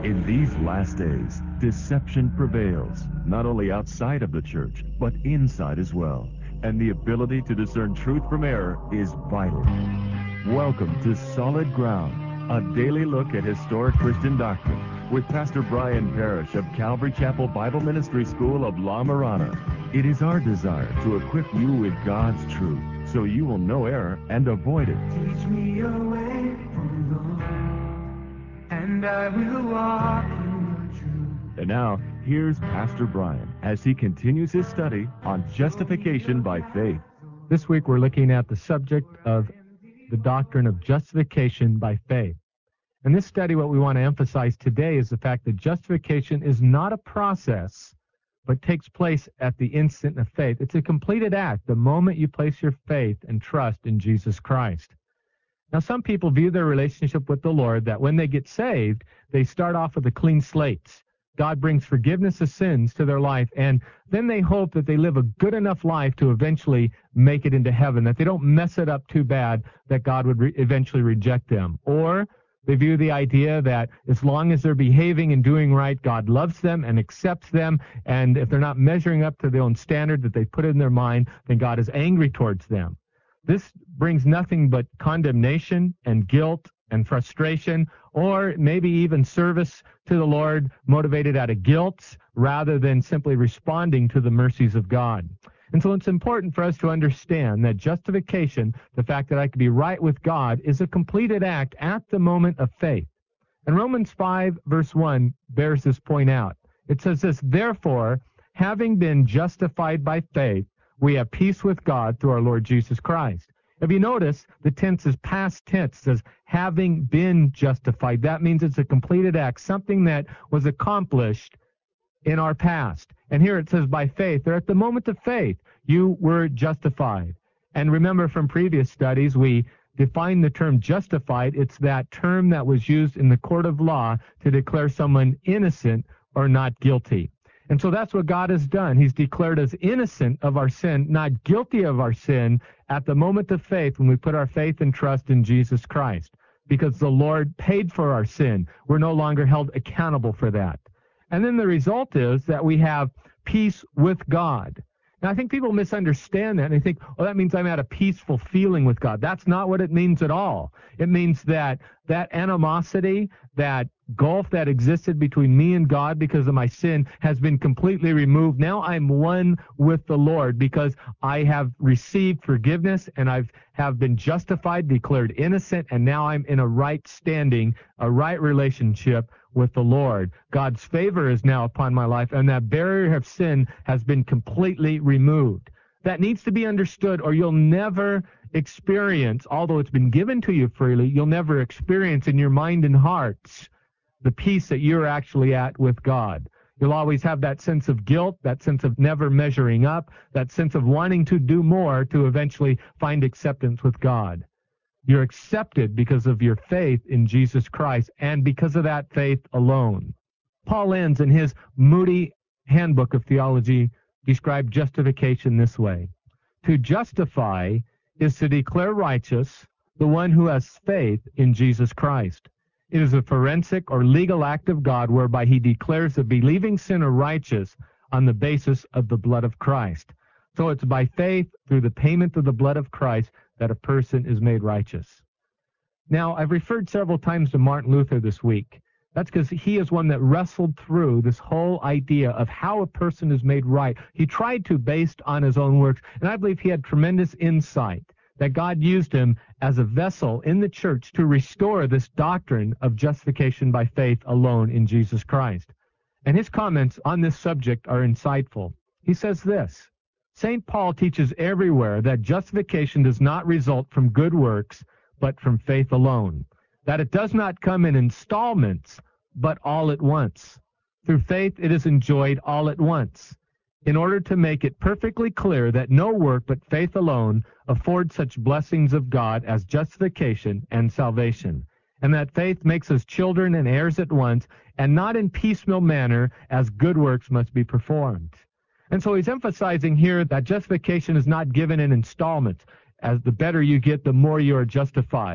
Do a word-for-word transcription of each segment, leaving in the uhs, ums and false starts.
In these last days, deception prevails, not only outside of the church, but inside as well. And the ability to discern truth from error is vital. Welcome to Solid Ground, a daily look at historic Christian doctrine with Pastor Brian Parrish of Calvary Chapel Bible Ministry School of La Mirada. It is our desire to equip you with God's truth so you will know error and avoid it. Teach me your way from wrong, and I will walk in your truth. And now, here's Pastor Brian as he continues his study on justification by faith. This week we're looking at the subject of the doctrine of justification by faith. In this study, what we want to emphasize today is the fact that justification is not a process, but takes place at the instant of faith. It's a completed act the moment you place your faith and trust in Jesus Christ. Now, some people view their relationship with the Lord that when they get saved, they start off with a clean slate. God brings forgiveness of sins to their life, and then they hope that they live a good enough life to eventually make it into heaven, that they don't mess it up too bad that God would re- eventually reject them. Or they view the idea that as long as they're behaving and doing right, God loves them and accepts them, and if they're not measuring up to their own standard that they put in their mind, then God is angry towards them. This brings nothing but condemnation and guilt and frustration, or maybe even service to the Lord motivated out of guilt rather than simply responding to the mercies of God. And so it's important for us to understand that justification, the fact that I can be right with God, is a completed act at the moment of faith. And Romans five, verse one, bears this point out. It says this, therefore, having been justified by faith, we have peace with God through our Lord Jesus Christ. If you notice, the tense is past tense. It says, having been justified. That means it's a completed act, something that was accomplished in our past. And here it says by faith, or at the moment of faith, you were justified. And remember from previous studies, we defined the term justified. It's that term that was used in the court of law to declare someone innocent or not guilty. And so that's what God has done. He's declared us innocent of our sin, not guilty of our sin at the moment of faith when we put our faith and trust in Jesus Christ. Because the Lord paid for our sin. We're no longer held accountable for that. And then the result is that we have peace with God. Now, I think people misunderstand that, and they think, oh, that means I'm at a peaceful feeling with God. That's not what it means at all. It means that that animosity, that gulf that existed between me and God because of my sin has been completely removed. Now I'm one with the Lord because I have received forgiveness and I have been justified, declared innocent, and now I'm in a right standing, a right relationship with the Lord. God's favor is now upon my life, and that barrier of sin has been completely removed. That needs to be understood, or you'll never experience, although it's been given to you freely, you'll never experience in your mind and hearts the peace that you're actually at with God. You'll always have that sense of guilt, that sense of never measuring up, that sense of wanting to do more to eventually find acceptance with God. You're accepted because of your faith in Jesus Christ and because of that faith alone. Paul ends in his Moody Handbook of Theology describe justification this way. To justify is to declare righteous the one who has faith in Jesus Christ. It is a forensic or legal act of God whereby he declares a believing sinner righteous on the basis of the blood of Christ. So it's by faith through the payment of the blood of Christ that a person is made righteous. Now, I've referred several times to Martin Luther this week. That's because he is one that wrestled through this whole idea of how a person is made right. He tried to based on his own works, and I believe he had tremendous insight that God used him as a vessel in the church to restore this doctrine of justification by faith alone in Jesus Christ. And his comments on this subject are insightful. He says this, Saint Paul teaches everywhere that justification does not result from good works, but from faith alone, that it does not come in installments, but all at once. Through faith it is enjoyed all at once, in order to make it perfectly clear that no work but faith alone affords such blessings of God as justification and salvation, and that faith makes us children and heirs at once, and not in piecemeal manner as good works must be performed. And so he's emphasizing here that justification is not given in installments. As the better you get, the more you are justified.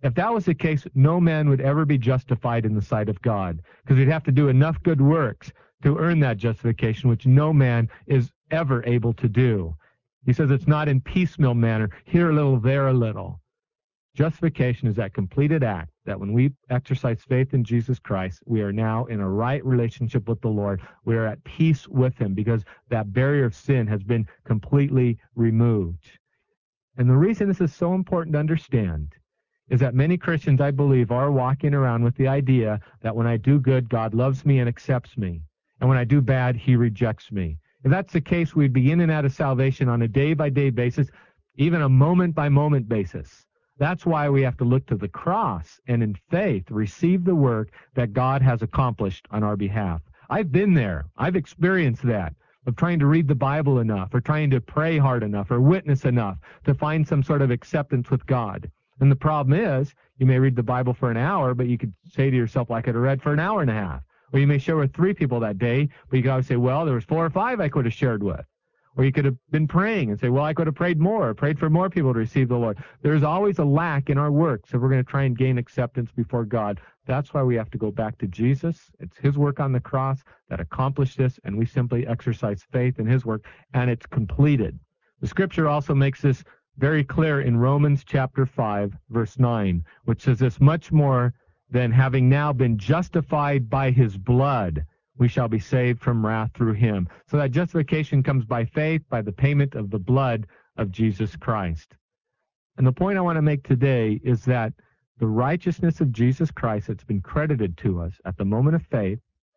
If that was the case, no man would ever be justified in the sight of God, because he'd have to do enough good works to earn that justification, which no man is ever able to do. He says it's not in piecemeal manner, here a little, there a little. Justification is that completed act that when we exercise faith in Jesus Christ, we are now in a right relationship with the Lord. We are at peace with him because that barrier of sin has been completely removed. And the reason this is so important to understand is that many Christians, I believe, are walking around with the idea that when I do good, God loves me and accepts me. And when I do bad, he rejects me. If that's the case, we'd be in and out of salvation on a day-by-day basis, even a moment-by-moment basis. That's why we have to look to the cross and in faith receive the work that God has accomplished on our behalf. I've been there. I've experienced that, of trying to read the Bible enough or trying to pray hard enough or witness enough to find some sort of acceptance with God. And the problem is, you may read the Bible for an hour, but you could say to yourself, well, I could have read for an hour and a half. Or you may share with three people that day, but you could always say, well, there was four or five I could have shared with. Or you could have been praying and say, well, I could have prayed more, prayed for more people to receive the Lord. There's always a lack in our work, so we're going to try and gain acceptance before God. That's why we have to go back to Jesus. It's his work on the cross that accomplished this, and we simply exercise faith in his work, and it's completed. The scripture also makes this very clear in Romans chapter five, verse nine, which says this, much more than having now been justified by his blood, we shall be saved from wrath through him. So that justification comes by faith, by the payment of the blood of Jesus Christ. And the point I want to make today is that the righteousness of Jesus Christ that's been credited to us at the moment of faith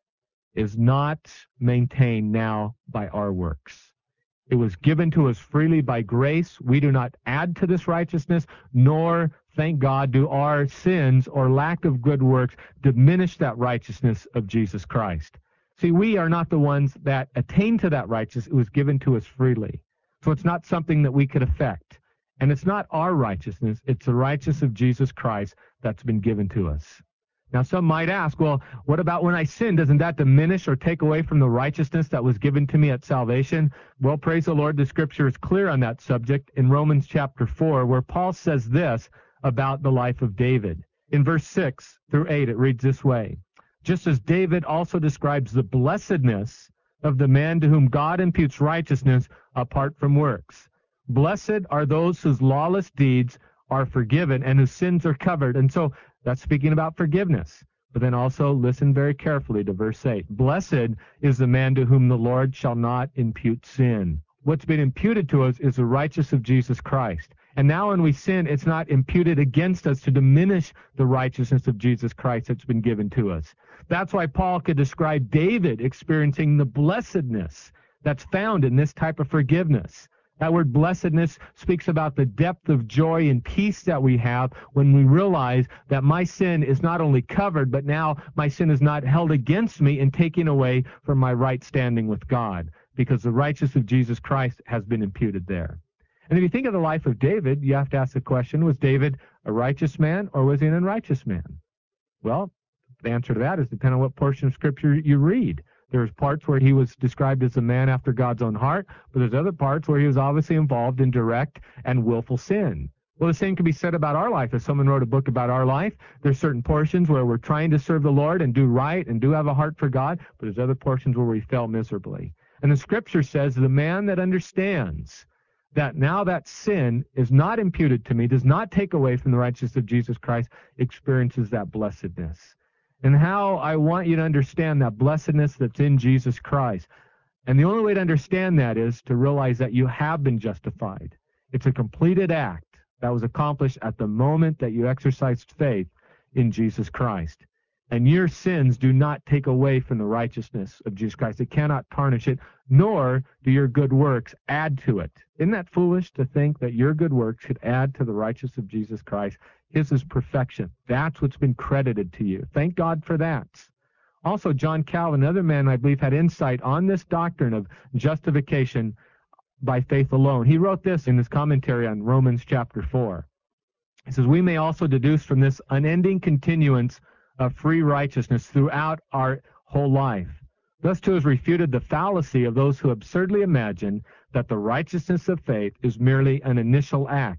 is not maintained now by our works. It was given to us freely by grace. We do not add to this righteousness, nor, thank God, do our sins or lack of good works diminish that righteousness of Jesus Christ. See, we are not the ones that attain to that righteousness. It was given to us freely. So it's not something that we could affect. And it's not our righteousness. It's the righteousness of Jesus Christ that's been given to us. Now, some might ask, well, what about when I sin? Doesn't that diminish or take away from the righteousness that was given to me at salvation? Well, praise the Lord, the scripture is clear on that subject in Romans chapter four, where Paul says this about the life of David. In verse six through eight, it reads this way, just as David also describes the blessedness of the man to whom God imputes righteousness apart from works. Blessed are those whose lawless deeds are forgiven and whose sins are covered. And so that's speaking about forgiveness. But then also listen very carefully to verse eight. Blessed is the man to whom the Lord shall not impute sin. What's been imputed to us is the righteousness of Jesus Christ. And now when we sin, it's not imputed against us to diminish the righteousness of Jesus Christ that's been given to us. That's why Paul could describe David experiencing the blessedness that's found in this type of forgiveness. That word blessedness speaks about the depth of joy and peace that we have when we realize that my sin is not only covered, but now my sin is not held against me and taken away from my right standing with God, because the righteousness of Jesus Christ has been imputed there. And if you think of the life of David, you have to ask the question, was David a righteous man or was he an unrighteous man? Well, the answer to that is depending on what portion of Scripture you read. There's parts where he was described as a man after God's own heart, but there's other parts where he was obviously involved in direct and willful sin. Well, the same can be said about our life. If someone wrote a book about our life, there's certain portions where we're trying to serve the Lord and do right and do have a heart for God, but there's other portions where we fail miserably. And the Scripture says the man that understands that now that sin is not imputed to me, does not take away from the righteousness of Jesus Christ, experiences that blessedness. And how I want you to understand that blessedness that's in Jesus Christ. And the only way to understand that is to realize that you have been justified. It's a completed act that was accomplished at the moment that you exercised faith in Jesus Christ. And your sins do not take away from the righteousness of Jesus Christ. It cannot tarnish it, nor do your good works add to it. Isn't that foolish to think that your good works should add to the righteousness of Jesus Christ? His is perfection. That's what's been credited to you. Thank God for that. Also, John Calvin, another man I believe, had insight on this doctrine of justification by faith alone. He wrote this in his commentary on Romans chapter four. He says, we may also deduce from this unending continuance of free righteousness throughout our whole life. Thus too is refuted the fallacy of those who absurdly imagine that the righteousness of faith is merely an initial act,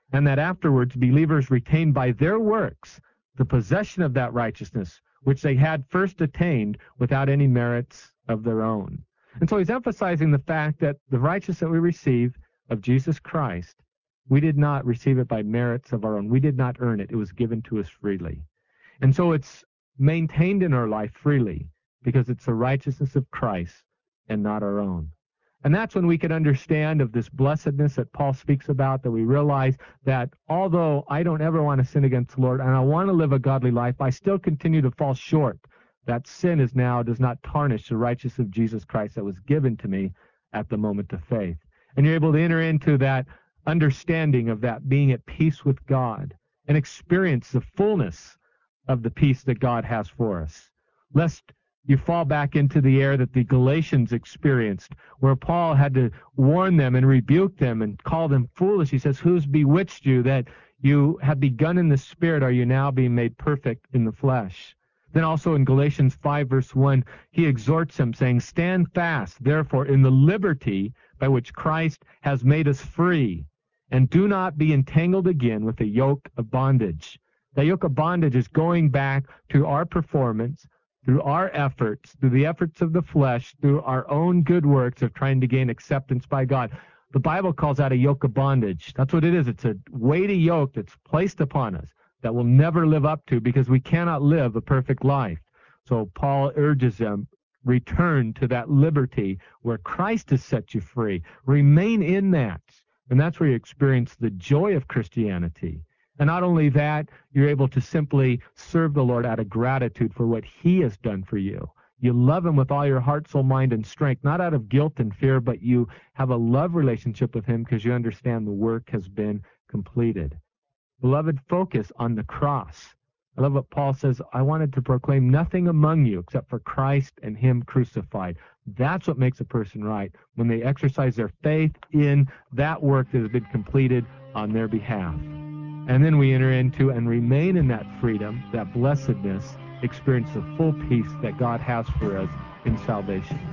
and that afterwards believers retain by their works the possession of that righteousness which they had first attained without any merits of their own. And so he's emphasizing the fact that the righteousness that we receive of Jesus Christ, we did not receive it by merits of our own. We did not earn it. It was given to us freely. And so it's maintained in our life freely because it's the righteousness of Christ and not our own. And that's when we can understand of this blessedness that Paul speaks about, that we realize that although I don't ever want to sin against the Lord and I want to live a godly life, I still continue to fall short. That sin is now does not tarnish the righteousness of Jesus Christ that was given to me at the moment of faith. And you're able to enter into that understanding of that being at peace with God and experience the fullness of the peace that God has for us. Lest you fall back into the error that the Galatians experienced, where Paul had to warn them and rebuke them and call them foolish. He says, who's bewitched you that you have begun in the Spirit, are you now being made perfect in the flesh? Then also in Galatians five, verse one, he exhorts them, saying, stand fast, therefore, in the liberty by which Christ has made us free, and do not be entangled again with the yoke of bondage. The yoke of bondage is going back to our performance, through our efforts, through the efforts of the flesh, through our own good works of trying to gain acceptance by God. The Bible calls that a yoke of bondage. That's what it is. It's a weighty yoke that's placed upon us that we'll never live up to because we cannot live a perfect life. So Paul urges them, return to that liberty where Christ has set you free. Remain in that. And that's where you experience the joy of Christianity. And not only that, you're able to simply serve the Lord out of gratitude for what he has done for you. You love him with all your heart, soul, mind, and strength, not out of guilt and fear, but you have a love relationship with him because you understand the work has been completed. Beloved, focus on the cross. I love what Paul says, I wanted to proclaim nothing among you except for Christ and him crucified. That's what makes a person right, when they exercise their faith in that work that has been completed on their behalf. And then we enter into and remain in that freedom, that blessedness, experience the full peace that God has for us in salvation.